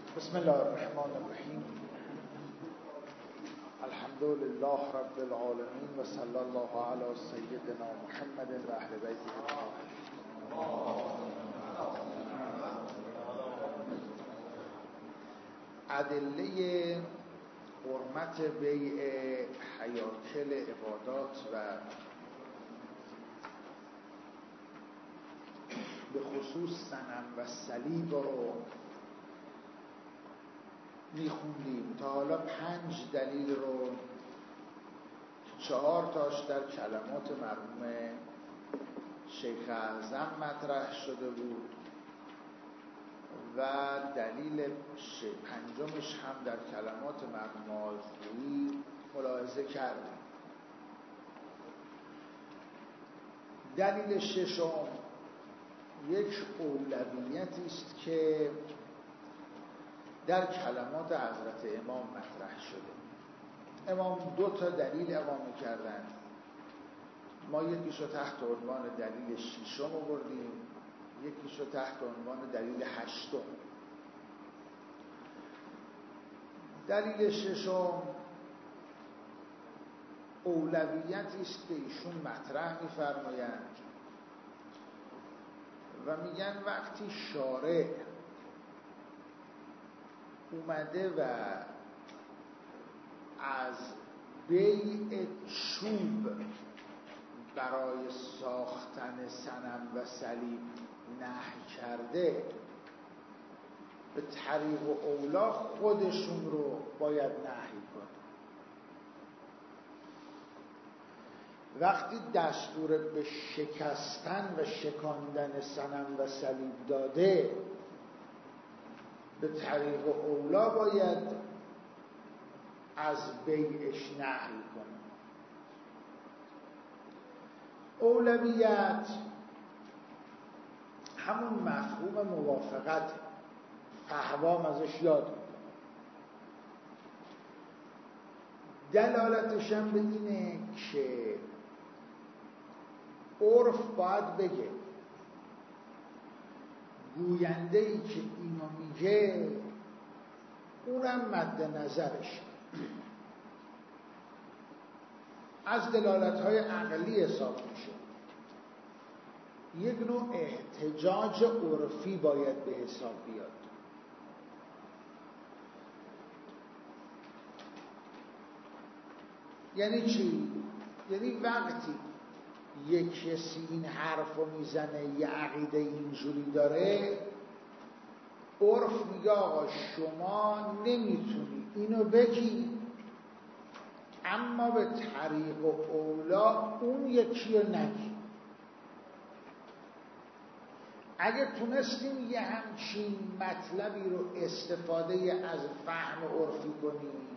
بسم الله الرحمن الرحیم. الحمد لله رب العالمین و صلی الله علی سیدنا محمد و اهل بیته ادله حرمت بیع هیاکل عبادات و به خصوص صنم و صلیب رو میخوندیم تا حالا 5 دلیل رو 4 تاش در کلمات مرحوم شیخ اعظم مطرح شده بود و دلیل 5مش هم در کلمات مرحوم آلخویی ملاحظه کردیم. دلیل 6 یک اولویتی است که در کلمات حضرت امام مطرح شده. امام 2 تا دلیل اقامه کردند. ما یکیشو تحت عنوان دلیل 6 آوردیم، یکیشو تحت عنوان دلیل 8. دلیل 6 اولویتی است که ایشون مطرح می‌فرمایند و میگن وقتی شارع اومده و از بیع چوب برای ساختن صنم و صلیب نهی کرده، به طریق و اولا خودشون رو باید نهی کنه. وقتی دستور به شکستن و شکاندن صنم و صلیب داده، به طریق و اولا باید از بیعش نهی کنه. اولویت همون مفهوم موافقت، فهوام ازش یاد میکنه. دلالتش هم به اینه که عرف باید بگه گوینده‌ای که اینو میگه اونم مد نظرش از دلالت‌های عقلی حساب میشه. یک نوع احتجاج عرفی باید به حساب بیاد. یعنی چی؟ یعنی وقتی یک کسی این حرف رو میزنه، یه عقیده اینجوری داره، عرف میگه آقا شما نمیتونی اینو بگی، اما به طریق و اولا اون یکی رو نگی. اگه تونستیم یه همچین مطلبی رو استفاده از فهم عرفی کنیم،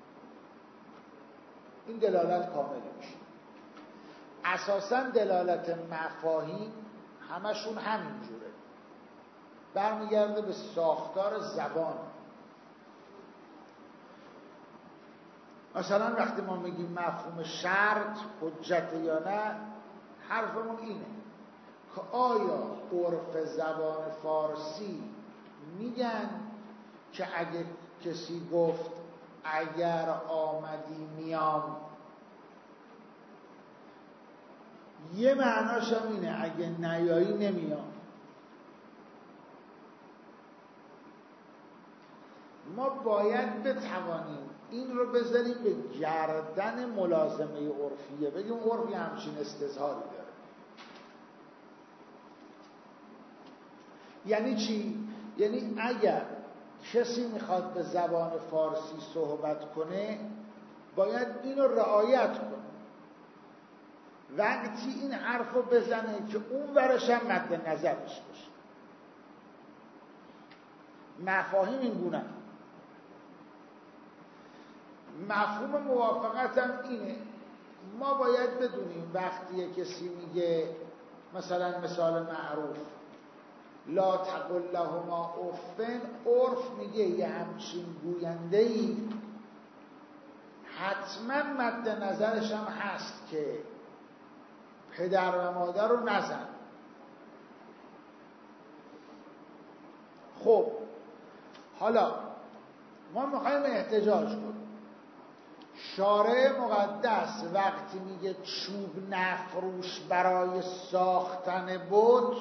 این دلالت کامل میشه. اساساً دلالت مفاهیم همشون همینجوره، برمیگرده به ساختار زبان. مثلا وقتی ما میگیم مفهوم شرط حجت یا نه، حرفمون اینه که آیا عرف زبان فارسی میگن که اگه کسی گفت اگر آمدی میام، یه معناش هم اینه اگه نیایی نمیام. ما باید بتوانیم این رو بذاریم به گردن ملازمه عرفیه، بگیم عرفی همچین استظهاری داره. یعنی چی؟ یعنی اگر کسی میخواد به زبان فارسی صحبت کنه باید اینو رعایت کنه، وقتی این حرفو بزنه که اون ورش هم مد نظرش باشه. مفاهیم این گونه. مفهوم موافقت هم اینه. ما باید بدونیم وقتی کسی میگه، مثلا مثال معروف لا تقل لهما افن، عرف میگه یه همچین گوینده‌ای حتما مد نظرش هم هست که پدر و مادر رو نزن. خب حالا ما میخوایم احتجاج کنیم. شارع مقدس وقتی میگه چوب نفروش برای ساختن بت،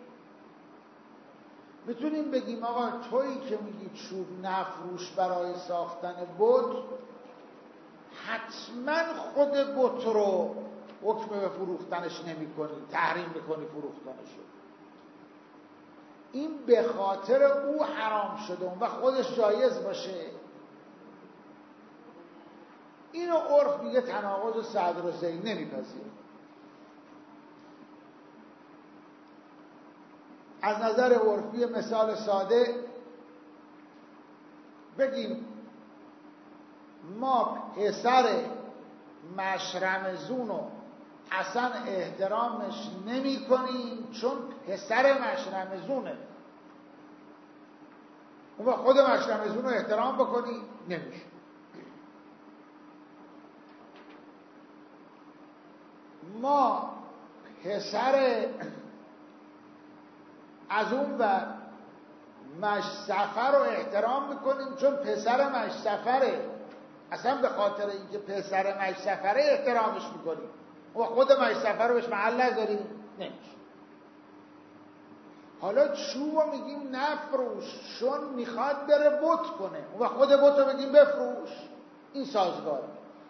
میتونیم بگیم آقا تویی که میگی چوب نفروش برای ساختن بت، حتما خود بت رو حکم به فروختنش نمی کنی، تحریم میکنی فروختنش. این به خاطر او حرام شده و خودش جایز باشه. اینو عرف میگه تناقض صدر و ذیل نمیپذیره. از نظر عرفی مثال ساده بگیم ما پسر مشرمزونو اصلا احترامش نمی کنیم چون پسر مشرمزونه. اون خود مشرمزون رو احترام بکنی نمیشه. ما پسر از اون و مشسفر رو احترام میکنیم چون پسر مشسفره، اصلا به خاطر اینکه پسر مشسفره احترامش میکنیم و خود مشسفر رو بهش محل نذاریم نمیشه. حالا چوب رو میگیم نفروش چون میخواد بره بت کنه و خود بت رو بگیم بفروش، این سازگاره.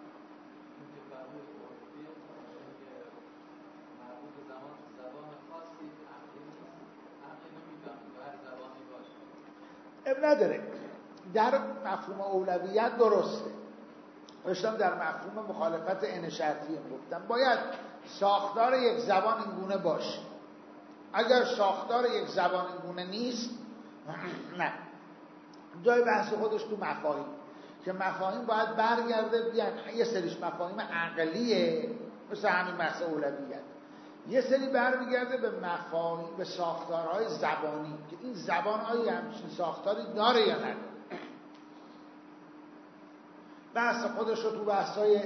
اب نداره. در مفهوم اولویت درسته. داشتم در مفهوم مخالفت عین شرطی گفتم باید ساختار یک زبان این گونه باشه. اگر ساختار یک زبان این گونه نیست، نه. جای بحث خودش تو مفاهیم که مفاهیم باید برگرده بیان. یه سریش مفاهیم عقلیه مثل همین بحث اولویت، یه سری برمیگرده به مفاهیم، به ساختارهای زبانی که این زبان آیا همچین ساختاری داره یا نداره. بحث خودش رو تو بحث‌های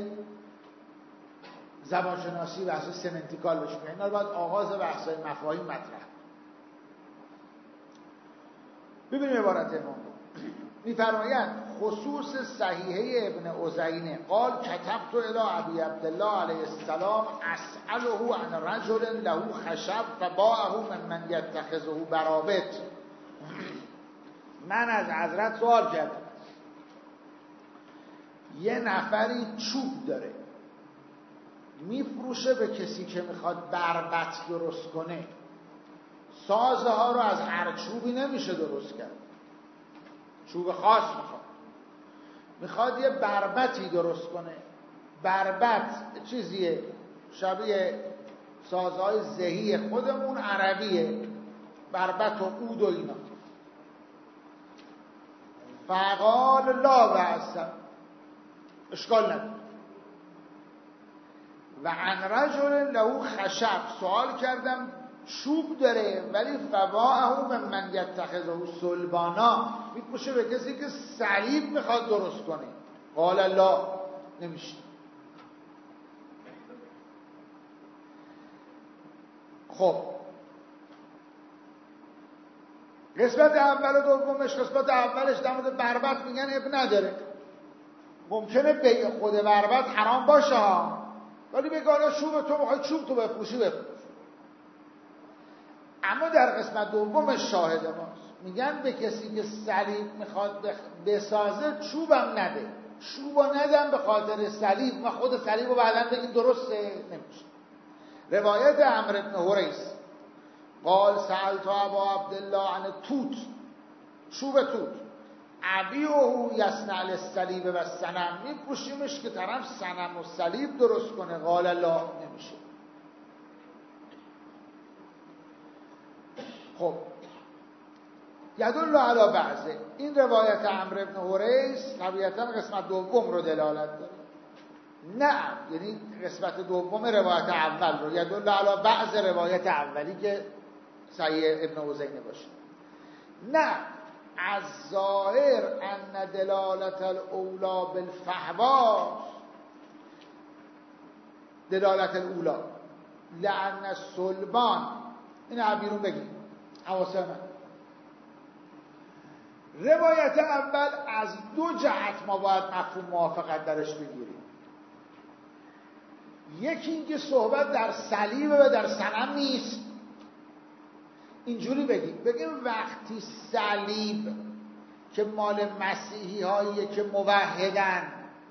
زبانشناسی، بحث سمنتیکال بهش میگن. اینا رو باید آغاز بحث‌های مفاهیم مطرح. ببینیم عبارت امام می‌فرماید خصوص صحیحه ابن عزینه قال کتبت الی ابی عبدالله علیه السلام اسأله عن رجل له خشب فباعه ممن یتخذه برابط. من از حضرت سوال کردم یه نفری چوب داره میفروشه به کسی که میخواد بربط درست کنه. سازه ها رو از هر چوبی نمیشه درست کرد، چوب خاص میخواد یه بربطی درست کنه. بربط چیزیه شبیه سازهای زهی خودمون عربیه، بربط و عود و اینا. فقال لا بأس، اشکال نداره. و عن رجل له خشب، سوال کردم چوب داره ولی فباعه ممن یتخذه صلبانا، میپوشه به کسی که صلیب میخواد درست کنه. قال لا، نمیشه. خب قسمت اول و دومش، قسمت اولش در مورد بربط میگن اب نداره، ممکنه بیع خود بربط حرام باشه ها، ولی بگانا چوب تو میخوای چوب تو بفروشی بفروش. اما در قسمت دومش شاهد ماست، میگن به کسی که صلیب میخواد بسازه چوبم نده، چوبو ندم به خاطر صلیب و خود صلیب رو بعدن بگیم درسته نمیشه. روایت عمرو بن حریث قال سألت ابا عبدالله عن توت، چوب توت، ابیعه یصنع للصلیب و الصنم، میپوشیمش که طرف صنم و صلیب درست کنه. قال لا، نمیشه. خب یدل علی بعضه، این روایت عمرو بن حریث طبیعتا قسمت دوم رو دلالت داره. نه، یعنی قسمت دوم روایت اول رو، یدل علی بعض روایت اولی که صحیح ابن عزینه باشه. نه، از ظاهر ان دلالت الاولا بالفحوا، دلالت الاولا لان الصلبان، این عبیرون بگیم حواسه من، روایت اول از دو جهت ما باید مفهوم موافقت درش بگیریم. یکی اینکه صحبت در صلیب و در صنم نیست. اینجوری بگیم وقتی صلیب که مال مسیحی هاییه که موحدن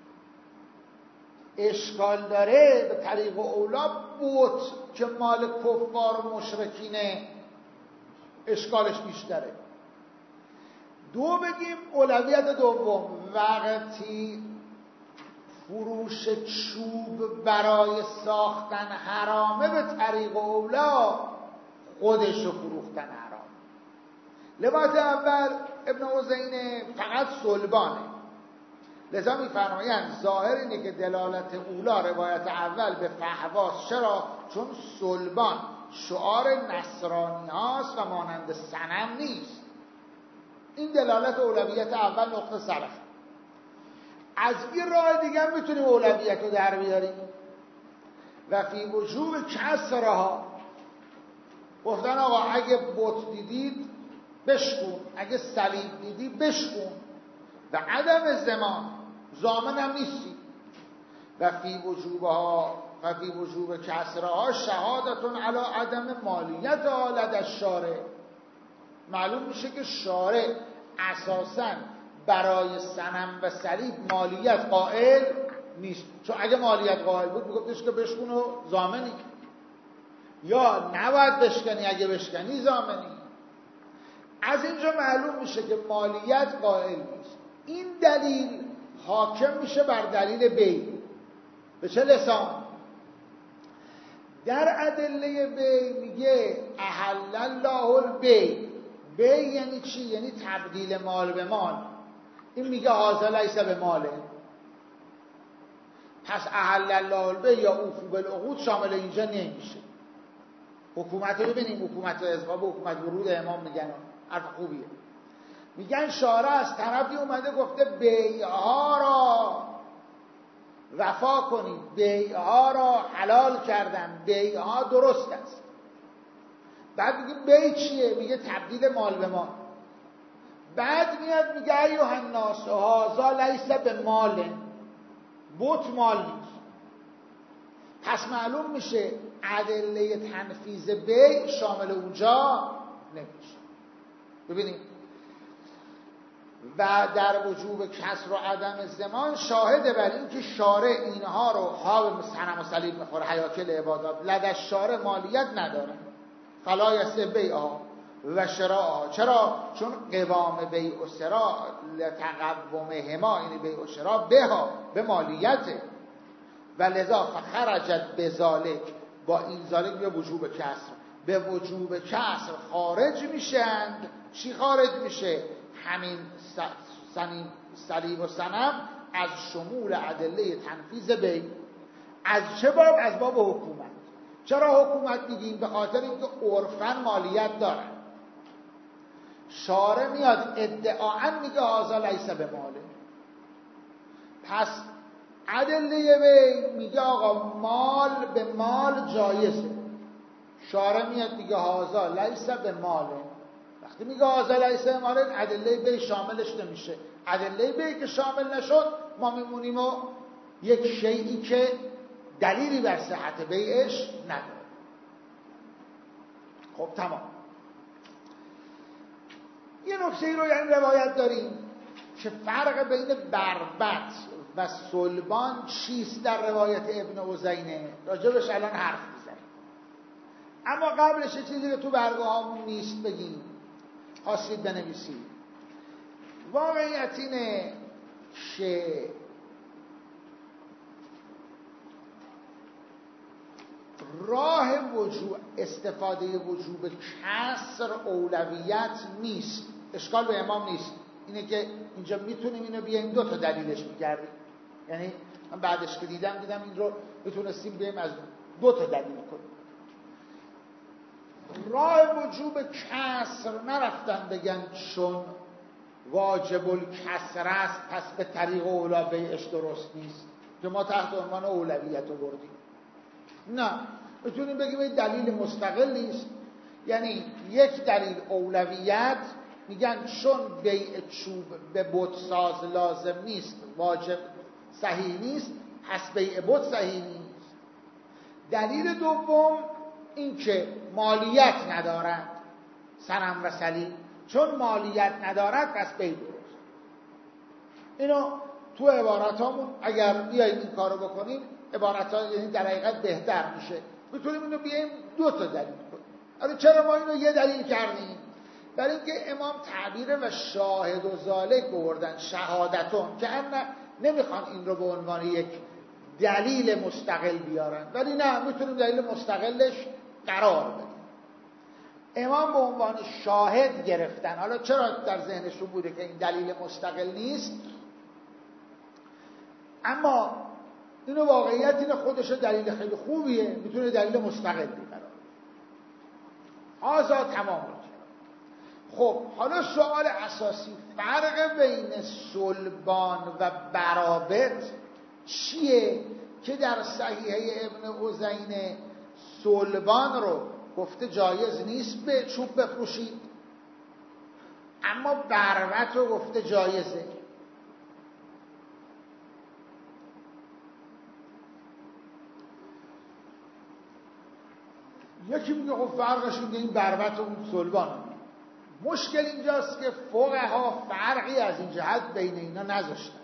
اشکال داره، به طریق اولا بت که مال کفار و مشرکینه اشکالش بیشتره. دو بگیم اولویت دوم، وقتی فروش چوب برای ساختن حرامه به طریق اولا خودش رو فروختن حرام. روایت اول ابن حسین فقط صلبانه، لذا میفرمایند ظاهر اینه که دلالت اولا روایت اول به فهواست. چرا؟ چون صلبان شعار نصرانی هاست و مانند صنم نیست. این دلالت اولویت اول نقطه صرف. از این راه دیگه هم میتونیم اولویت رو در بیاریم. و فی وجوب کسرها، گفتن آقا اگه بت دیدید بشکون، اگه صلیب دیدی بشکون و عدم زمان ضامن هم نیستی. و فی وجوب کسرها شهادتون علی عدم مالیت لدى الشارع. معلوم میشه که شارع اساساً برای صنم و صلیب مالیت قائل نیست، چون اگه مالیت قائل بود میگفتش که بشکن و ضامنی، یا نباید بشکنی، اگه بشکنی ضامنی. از اینجا معلوم میشه که مالیت قائل نیست. این دلیل حاکم میشه بر دلیل بی. به چه لسان؟ در ادله بی میگه احل الله البی. بی یعنی چی؟ یعنی تبدیل مال به مال. این میگه هذا لیس به ماله، پس احل الله البی یا اوفو بالعقود شامل اینجا نمیشه. حکومت رو ببینیم، حکومت اذهاب و حکومت ورود امام میگن حرف خوبیه. میگن شارع از طرفی اومده گفته بیعها را وفا کنید، بیعها را حلال کردن، بیعها درست است. بعد میگه بی چیه؟ میگه تبدیل مال به مال. بعد میاد میگه ایها الناس هذا لیس به مال، بت مال نیست. پس معلوم میشه ادله تنفیذ بی شامل اونجا نمیشه. ببینید و در وجوب کسر و عدم زمان شاهده بر این که شارع اینها رو ها به صنم و صلیب میخوره، حیاکل عبادات لدى شارع مالیت نداره. فلا یصح بیعها و شراءها. چرا؟ چون قوام بیع و شراء لتقومهما، یعنی بیع و شراء بها به مالیته. و لذا فخرجت بذالک، با این ذالک به وجوب کسر، به وجوب کسر خارج میشند. چی خارج میشه؟ همین صلیب و صنم از شمول ادله تنفیذ بی. از چه باب؟ از باب حکومت. چرا حکومت میگیم؟ به خاطر اینکه عرفاً مالیت دارن. شارع میاد ادعاً میگه هذا لیس به ماله، پس ادله بی میگه آقا مال به مال جایزه. شارع میاد میگه هذا لیس به ماله. وقتی میگه هذا لیس به ماله، ادله بی شاملش نمیشه. ادله بی که شامل نشد ما میمونیم و یک شیئی که دلیلی بر صحت بیعش نداره. خب تمام. یه نکته ای رو یعنی روایت داریم که فرق بین بربط و صلبان چیست در روایت ابن عزینه، راجبش الان حرف میزنیم. اما قبلش چیزی که تو برگه هامون نیست بگیم، خواستید بنویسید. واقعیت اینه که راه استفاده وجوب کسر اولویت نیست. اشکال به امام نیست. اینه که اینجا میتونیم اینو بیایم دو تا دلیلش میکردیم. یعنی من بعدش که دیدم این رو میتونستیم بیایم از دو تا دلیل کنیم. راه وجوب کسر نرفتن بگن چون واجب الکسر است پس به طریق اولا بیعش درست نیست که ما تحت عنوان اولویت رو بردیم. نه، میتونیم بگیم این دلیل مستقل نیست. یعنی یک دلیل اولویت میگن چون بیع چوب به بت ساز لازم نیست، واجب صحیح نیست، پس بیع بت صحیح نیست. دلیل دوم این که مالیت ندارد صنم و صلیب، چون مالیت ندارد پس بیع درست. اینو تو عباراتامون اگر بیایید این کارو بکنیم، عباراتها یعنی در حقیقت بهتر میشه. میتونیم اینو بیایم دو تا دلیل کنیم. آره چرا ما اینو یه دلیل کردیم؟ برای اینکه امام تعبیر و شاهد و ذالک بردن، شهادتون، که نمیخوان این رو به عنوان یک دلیل مستقل بیارن، ولی نه، میتونیم دلیل مستقلش قرار بدیم. امام به عنوان شاهد گرفتن. حالا چرا در ذهنشون بوده که این دلیل مستقل نیست؟ اما اینو واقعیت اینه، خودش دلیل خیلی خوبیه، میتونه دلیل مستقلی قرار آزاد تمام. خب حالا سوال اساسی، فرق بین صلبان و برابط چیه که در صحیحه ابن عزینه صلبان رو گفته جایز نیست به چوب بفروشید، اما بربط رو گفته جایزه؟ یکی میگه خب فرقش اینه این بربط و اون صلبان. مشکل اینجاست که فقها فرقی از این جهت بین اینا نذاشتن.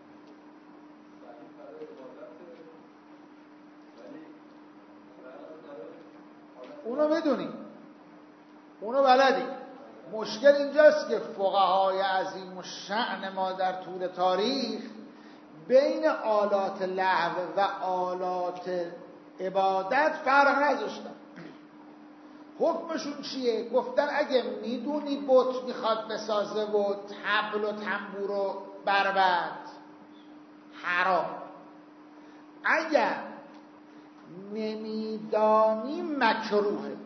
اونو بدونیم، اونو بلدیم. مشکل اینجاست که فقهای عظیم الشأن ما در طول تاریخ بین آلات لهو و آلات عبادت فرق نذاشتن. حکمشون چیه؟ گفتن اگه میدونی بت میخواد بسازه و طبل و تنبور و بربط حرام، اگر نمیدانی مکروهه.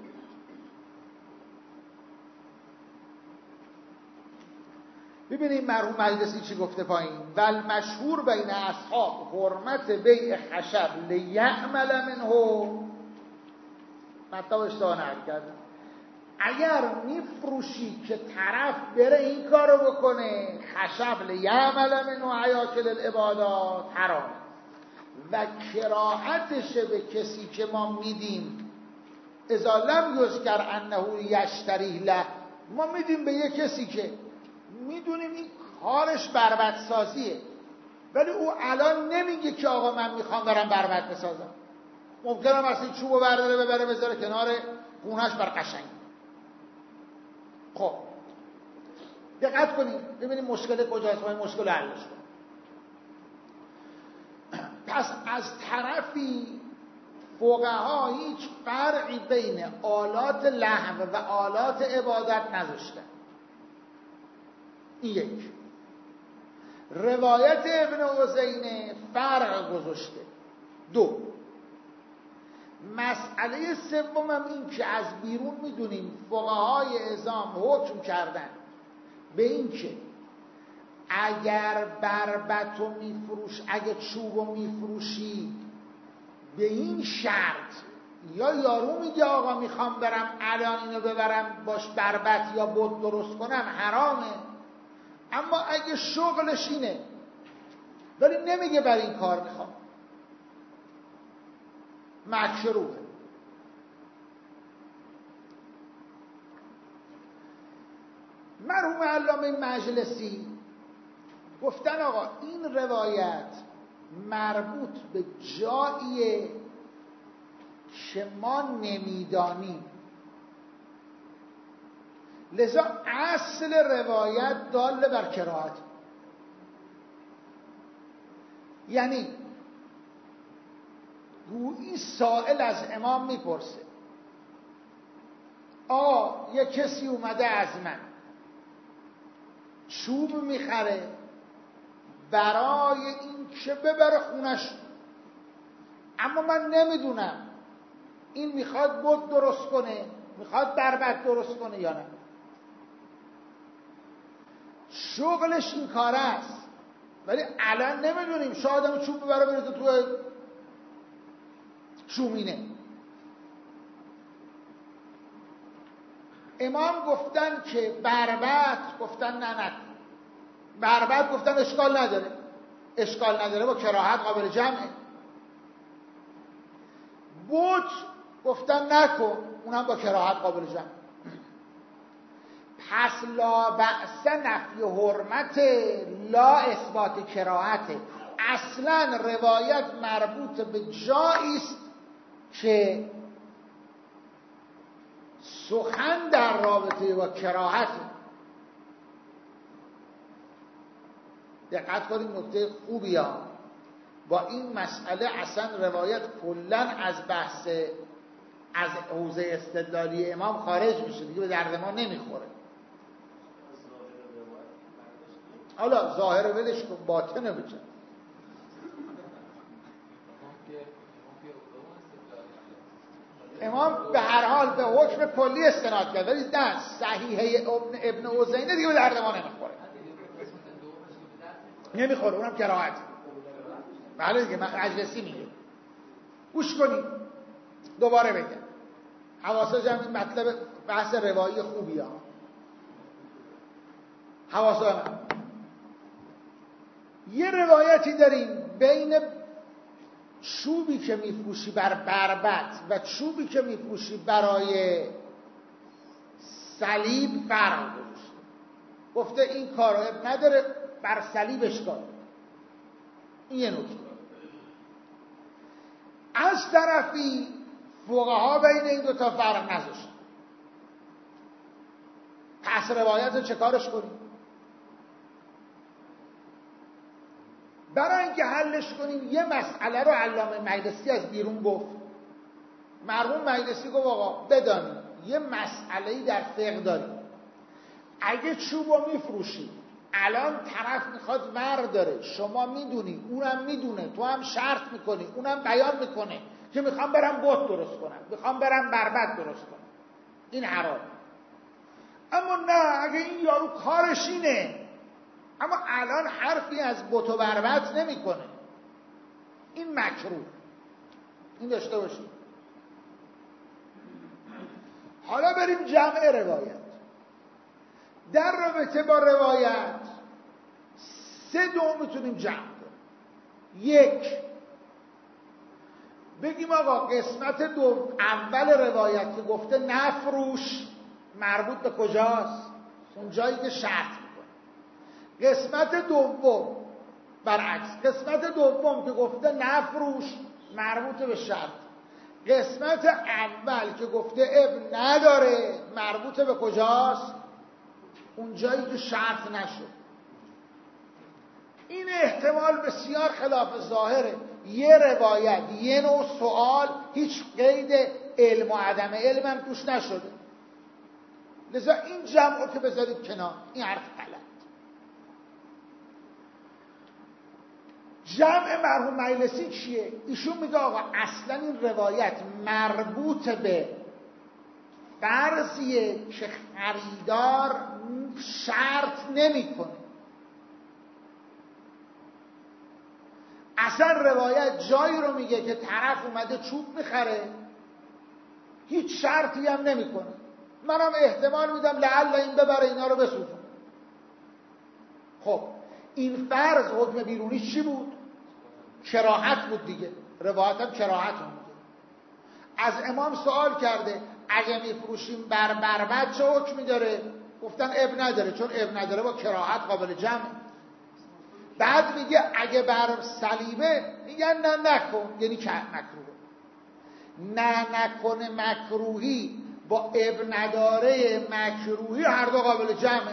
ببینید مرحوم مجلسی چی گفته پایین: ول مشهور بین اصحاب حرمت بیع خشب لیعمل منه. مطلب اشتباه نقل کردم. اگر میفروشی که طرف بره این کارو بکنه، خشب لیعمل منه هیاکل العبادات، حرام. و کراهتش به کسی که ما میدیم، اذا لم یذکر انه یشتریه له، ما میدیم به یه کسی که میدونیم این کارش بربط سازیه، ولی او الان نمیگه که آقا من میخوام برم بربط بسازم. ممکنه مثلا چوبو برداره ببره بذاره کنار خونه‌اش بر قشنگ. خب دقت کنید ببینید مشکل کجاست، ما این مشکل رو حلش کنیم. پس از طرفی فقها هیچ فرقی بین آلات لهو و آلات عبادت نذاشتن. این یک. روایت ابن عزینه فرق گذاشته. دو، مسئله سوم هم این که از بیرون میدونیم فقهای اعظام حکم کردن به این که اگر بربطو میفروش، اگه چوبو میفروشی به این شرط، یا یارو میگه آقا میخوام برم الان اینو ببرم باش بربط یا بت درست کنم، حرامه. اما اگه شغلش اینه ولی نمیگه بر این کار میخوام، مکروهه. مرحوم علامه مجلسی گفتن آقا این روایت مربوط به جاییه که ما نمیدانیم، لذا اصل روایت دال بر کراهت. یعنی گویی سائل از امام میپرسه آقا یه کسی اومده از من چوب میخره برای این که ببره خونش، اما من نمیدونم این میخواد بت درست کنه، میخواد بربط درست کنه یا نه. شغلش این کار است ولی الان نمیدونیم، شاید هم چوب ببره بره تو شومینه. امام گفتن که بربط، گفتن نه بربط، گفتن اشکال نداره با کراهت قابل جمعه. بوت گفتن نکن، اونم با کراهت قابل جمع. پس لا بأس نفی حرمت، لا اثبات کراهت. اصلا روایت مربوط به جایی است که سخن در رابطه با کراهت. دقت کنید، نکته خوبی ها. با این مسئله اصلا روایت کلا از بحث از حوزه استدلالی امام خارج میشه، دیگه به درد ما نمیخوره. حالا ظاهر ولش کن، باطنه بچه. امام به هر حال به حکم کلی استناد کرد، ولی نه صحیحه ابن عزینه دیگه به درد ما نمیخوره، اونم کراهت. بله دیگه، مجلسی میگه. گوش کنید دوباره بگم، حواسا جمع. این مطلب بحث روایی خوبی ها، حواسا من. یه روایتی داریم بین چوبی که میفروشی بر بربط و چوبی که میفروشی برای صلیب فرق گذاشته. گفته این کارو نداره، بر صلیب اشکال. این یه نکته. از طرفی فقها بین این دوتا فرق نذاشتن. پس روایت رو چه کارش کنیم؟ برای اینکه حلش کنیم یه مسئله رو علامه مجلسی از بیرون گفت. مرحوم مجلسی گفت آقا بدانید یه مسئله‌ای در فقه داریم، اگه چوب رو میفروشی الان طرف میخواد ور داره، شما میدونی اونم میدونه، تو هم شرط میکنی اونم بیان میکنه که میخوام برم بت درست کنم، میخوام برم بربط درست کنم، این حرام. اما نه، اگه این یارو کارش اینه اما الان حرفی از بت و بربط نمیکنه، این مکروه. این داشته باشید. حالا بریم جمع روایت. در رابطه با روایت 3 میتونیم جمع کنیم. 1 بگیم آقا قسمت اول روایت که گفته نفروش مربوط به کجاست؟ اون جایی که شرط میکنه. قسمت دوم برعکس، قسمت دوم که گفته نفروش مربوط به شرط. قسمت اول که گفته اب نداره مربوط به کجاست؟ اون جایی که شرط نشد. این احتمال بسیار خلاف ظاهره. یه روایت، یه نوع سوال، هیچ قید علم و عدم علم هم توش نشده، لذا این جمع رو که بذارید کنار، این حرف غلط. جمع مرحوم مجلسی چیه؟ ایشون میگه آقا اصلا این روایت مربوط به فرضیه که خریدار شرط نمیکنه. اصلا روایت جایی رو میگه که طرف اومده چوب میخره، هیچ شرطی هم نمیکنه. منم احتمال میدم لعل این ببره اینا رو بسوزن. خب این فرض حکم بیرونی چی بود؟ کراهت بود دیگه. روایت هم کراهت هم بود. از امام سوال کرده اگه میفروشیم بر بربط چه حکمی داره؟ گفتن اب نداره، چون اب نداره با کراهت قابل جمع. بعد میگه اگه بر صلیبه، میگن نه نکن، یعنی مکروه. نه نکنه مکروهی با اب نداره مکروهی هر دو قابل جمعه.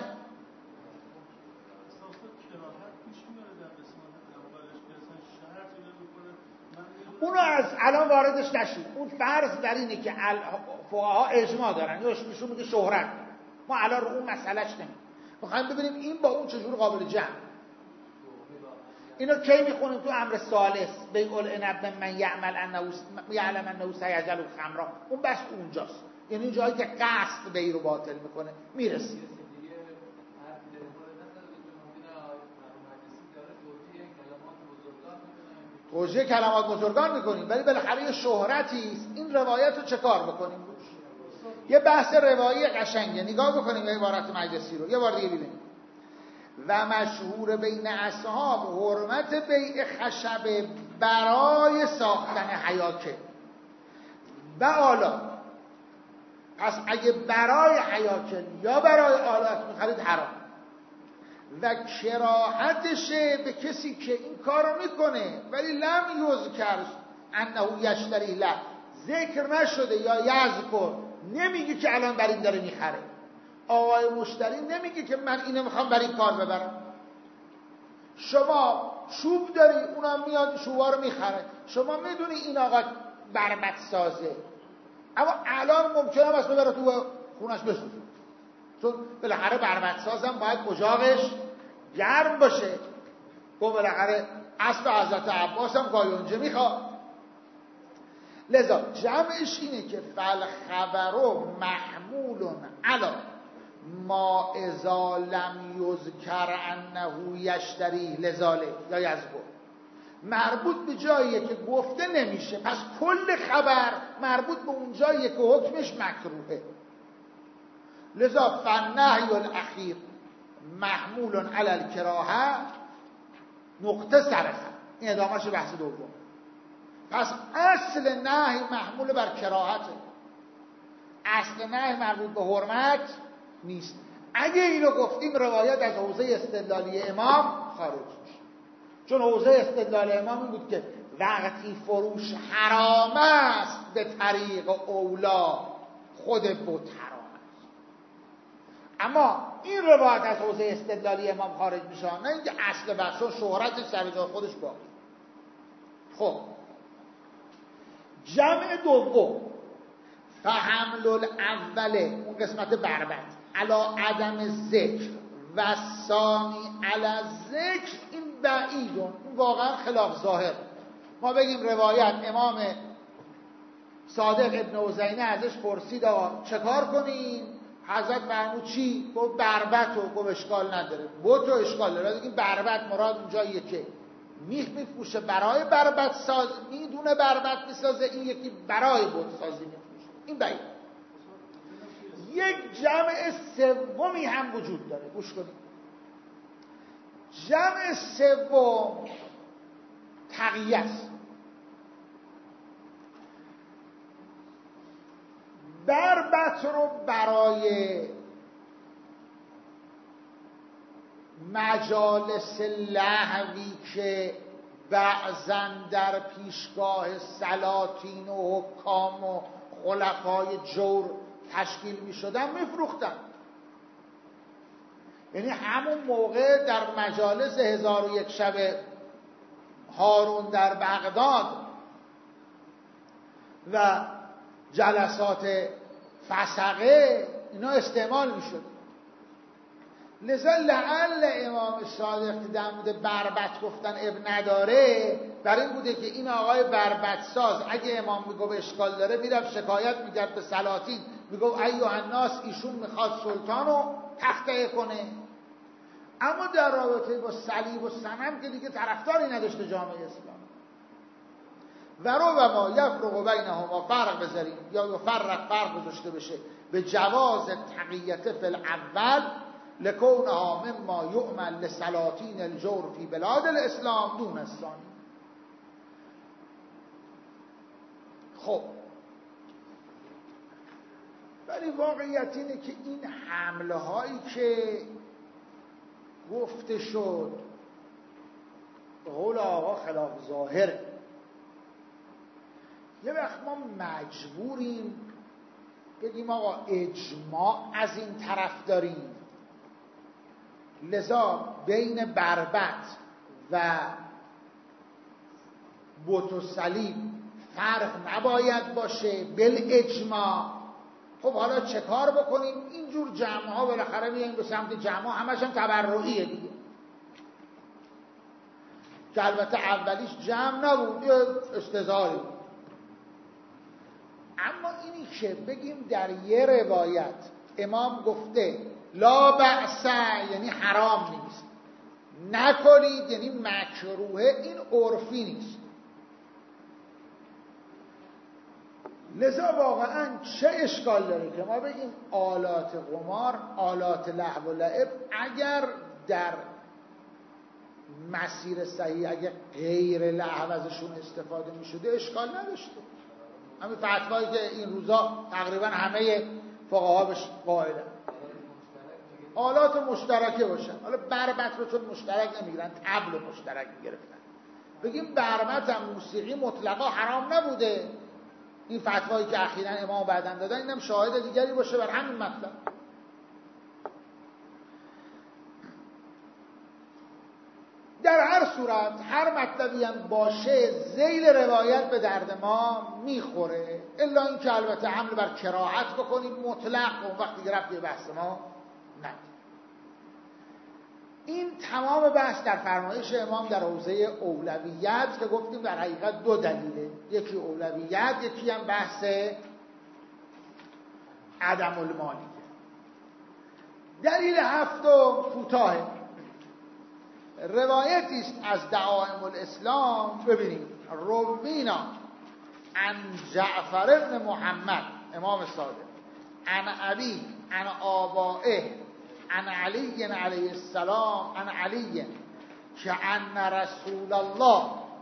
اونو از الان واردش نشید. اون فرض در اینه که فقها اجماع دارن، یا ایشون میگه شهرت. ما الان رو اون مسئلهش نمیدیم، میخوایم ببینیم این با اون چجور قابل جمع. اینو کی میخونیم؟ تو امر ثالث بیع العنب من یعلم انه سیجعل خمرا. اون بس اونجاست، یعنی جایی که قصد بیع رو باطل میکنه میرسیم. توجیه کلمات بزرگان میکنیم، ولی بالاخره یه شهرتی است. این روایت رو چه کار بکنیم؟ یه بحث روایی قشنگه، نگاه بکنیم به عبارت مجلسی رو یه بار دیگه ببینیم. و مشهور بین اصحاب حرمت بیع خشب برای ساختن حیاکه و آلات. پس اگه برای حیاکل یا برای آلات میخرید حرام. و کراهتشه به کسی که این کارو میکنه ولی لم یذکر انه یشتری له، ذکر نشده یا یذکر، نمیگه که الان بر این داره میخره. آقای مشتری نمیگه که من اینو میخوام برای این کار ببرم. شما چوب داری، اونم میاد چوبا رو میخره، شما میدونی این آقا بربط سازه، اما الان ممکنه بس ببره تو خونش بسوزه، چون بالاخره بربط سازم باید اجاقش گرم باشه. و بالاخره اسب حضرت عباس هم گایونجه میخواد. لذا جمعش اینه که فالخبر محمول علی ما اذا لم یذکر انه یشتری لذاله یا یذکر، مربوط به جاییه که گفته نمیشه، پس کل خبر مربوط به اون جاییه که حکمش مکروهه. لذا فالنهی الاخیر محمول علی الکراهه نقطه سرخه. این ادامهش بحث دوم. پس اصل نهی محمول بر کراهته، اصل نهی مربوط به حرمت نیست. اگه اینو گفتیم روایت از حوزه استدلالی امام خارج میشه، چون حوزه استدلال امام این بود که وقتی فروش حرام است به طریق اولا خود بود حرام است. اما این روایت از حوزه استدلالی امام خارج میشه، نه اینکه اصل بحث شهرتش سر جای خودش باقی. خب جمع دوم فحمل الاول، اون قسمت بربط، علا عدم ذکر و ثانی علا ذکر، این بعیدون، این واقعا خلاف ظاهر. ما بگیم روایت امام صادق ابن عزینه ازش پرسید آقا چه کار کنیم؟ حضرت فرمود چی؟ گفت بربط، و گفت اشکال نداره. بوت و اشکال داره. این بربط مراد اونجاییه که میفروشه برای بربط ساز، میدونه بربط میسازه، این یکی برای بوت سازی میفروشه. این بعید. یک جمع سومی هم وجود داره، گوش کنید. جمع سوم تقیه است. بربط رو برای مجالس لهوی که بعضاً در پیشگاه سلاطین و حکام و خلفای جور تشکیل می شدن می فروختن. یعنی همون موقع در مجالس 1001 شب هارون در بغداد و جلسات فسقه اینا استعمال می شد. لذا لعل امام صادق که در مورد بربط گفتن اب نداره، برای این بوده که این آقای بربط ساز اگه امام میگو به اشکال داره میرفت شکایت میکرد به سلاطین، میگو ایها الناس ایشون میخواد سلطانو تخته کنه. اما در رابطه با صلیب و صنم که دیگه طرفداری نداشته جامعه اسلام. و ربما یفرق بینهما فرق بذاریم یا یفرق فرق گذاشته بشه به جواز تقییت فی الاول لکونها مما یعمل لسلاطین الجور فی بلاد الاسلام دون الثانی. خب ولی واقعیت اینه که این حمله هایی که گفته شد قول آقا خلاف ظاهره. یه وقت ما مجبوریم بگیم آقا اجماع از این طرف داریم، لذا بین بربط و بت و صلیب فرق نباید باشه بالاجماع. خب حالا چه کار بکنیم؟ اینجور جمع ها بالاخره میاییم به سمت جمع ها، همش هم تبرعیه دیگه، که البته اولیش جمع نبود، یه استظهاری بود. اما اینی که بگیم در یه روایت امام گفته لا بأسه یعنی حرام نیست، نکنید یعنی مکروهه، این عرفی نیست. لذا واقعا چه اشکال داره که ما بگیم آلات قمار، آلات لهو و لعب اگر در مسیر صحیح اگر غیر لهو ازشون استفاده می شده اشکال نداشته. همین فتوایی که این روزا تقریبا همه فقها بهش قائلن، آلات مشترکه باشن. حالا بربط رو چون مشترک نمیگیرن، طبل مشترک میگرفتن. بگیم بربط هم موسیقی مطلقا حرام نبوده، این فتوایی که اخیراً امام بعدن دادن اینم شاهد دیگری باشه بر همین مطلب. در هر صورت هر مطلبی هم باشه ذیل روایت به درد ما میخوره، الا اینکه البته حمل بر کراهت بکنیم مطلق، اون وقت دیگه رفت به بحث ما نه. این تمام بحث در فرمایش امام در حوزه اولویت که گفتیم در حقیقت دو دلیله، یکی اولویت، یکی هم بحث عدم المالی. دلیل هفتم کوتاه، روایتی است از دعائم الاسلام. ببینید روینا عن جعفر بن محمد امام صادق عن ابی عن آبائه عن علی علیه السلام عن علی که ان رسول الله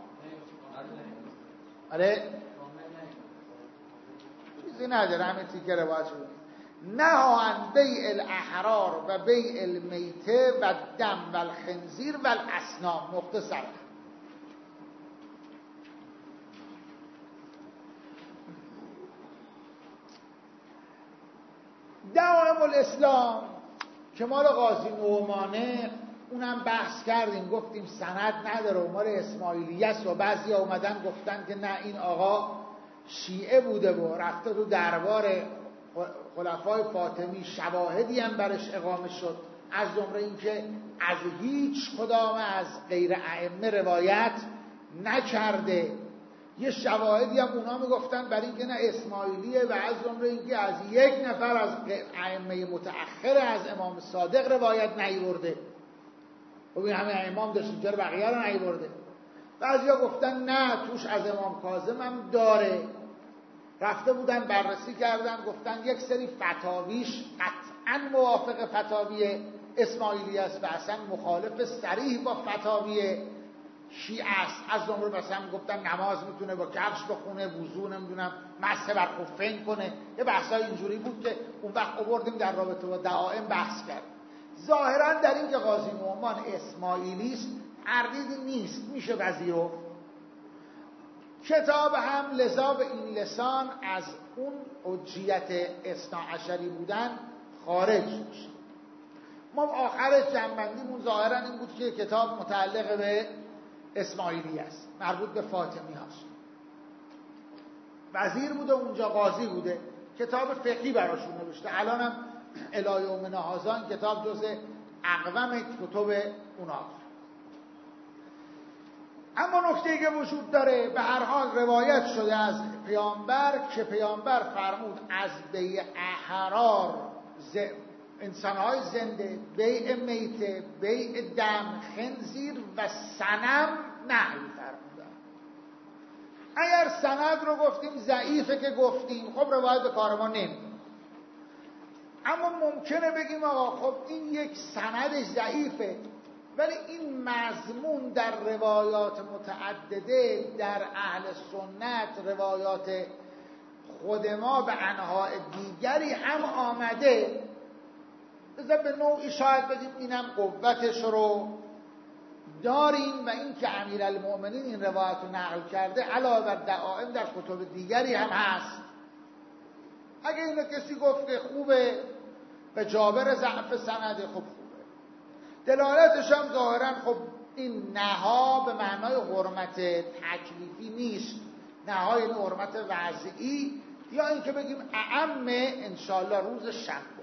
چیزی نداره، همین تیکه روایت شده، نهى عن بیع الاحرار و بیع المیته و دم و الخنزیر و الاسنام. مختصر دعائم الاسلام که مال قاضی نعمانه، اونم بحث کردیم، گفتیم سند نداره، مال اسماعیلیه است و بعضی ها اومدن گفتن که نه این آقا شیعه بوده و رفته تو دربار خلفای فاطمی، شواهدی هم برش اقامه شد، از جمله اینکه از هیچ کدام از غیر ائمه روایت نکرده. یه شواهدی هم اونا میگفتن برای اینکه نه اسماعیلیه و از جمله اینکه از یک نفر از ائمه متأخر از امام صادق روایت نیورده. خب این همه امام داشت، چرا بقیه رو نیورده؟ بعضیا گفتن نه توش از امام کاظم هم داره. رفته بودن بررسی کردن، گفتن یک سری فتاویش قطعا موافق فتاوی اسماعیلی است و اصلا مخالف صریح با فتاوی شیعه است. از جمله مثلا گفتن نماز میتونه با کفش بخونه، وضو نمیدونم مسح بر خفین کنه، یه بحثای اینجوری بود که اون وقت آوردیم در رابطه با دعائم بحث کرد. ظاهرا در این که قاضی نعمان اسماعیلی است تردیدی نیست، میشه پذیرفت. کتاب هم لذا به این لسان از اون حجیت اثناعشری بودن خارج میشه. ما آخر جنبندیمون ظاهرا این بود که کتاب متعلق به اسماعیلی است، مربوط به فاطمی هست. وزیر بوده اونجا، قاضی بوده، کتاب فقهی براشون نوشته. الان هم الی یومنا هذا این کتاب جز اقوم کتب اوناست. اما نکته‌ای که وجود داره، به هر حال روایت شده از پیامبر که پیامبر فرمود از بیع احرار انسان‌های زنده، بیع میته، بیع دم، خنزیر و صنم نهی فرمودن. اگر سند رو گفتیم ضعیفه که گفتیم، خب روایت به کار ما نمیاد. اما ممکنه بگیم آقا خب این یک سندش ضعیفه، ولی این مضمون در روایات متعدده در اهل سنت، روایات خود ما به انواع دیگری هم آمده، بذار به نوعی شاید بگیم اینم قوتش رو داریم. و این که امیرالمؤمنین این روایت رو نقل کرده علاوه بر دعائم در کتب دیگری هم هست. اگه اینو کسی گفت که خوبه به جابر ضعف سنده، خب خوبه. دلالتش هم ظاهرا خب این نها به معنای حرمت تکلیفی نیست، نهای این حرمت وضعی، یا اینکه بگیم اعم انشاءالله روز شنبه.